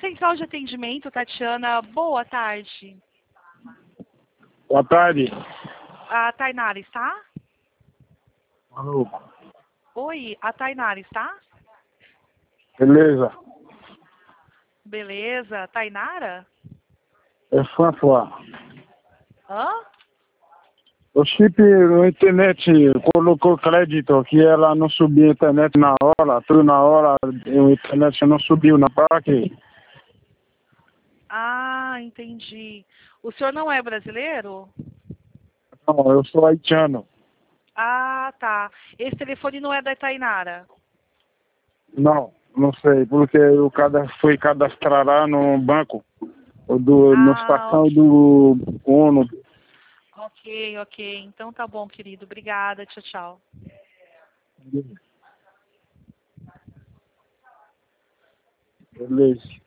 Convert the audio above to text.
Central de Atendimento, Tatiana. Boa tarde. Boa tarde. A Tainara está? Alô. Oi, a Tainara está? Beleza. Beleza. Tainara? É François. Hã? O chip na internet colocou crédito que ela não subiu a internet na hora, tudo na hora, a internet não subiu na parque. Ah, entendi. O senhor não é brasileiro? Não, eu sou haitiano. Ah, tá. Esse telefone não é da Tainara? Não, não sei, porque eu fui cadastrar lá no banco, no Ah, estação do ONU. ok, ok. Então tá bom, querido. Obrigada. Tchau, tchau. Beleza.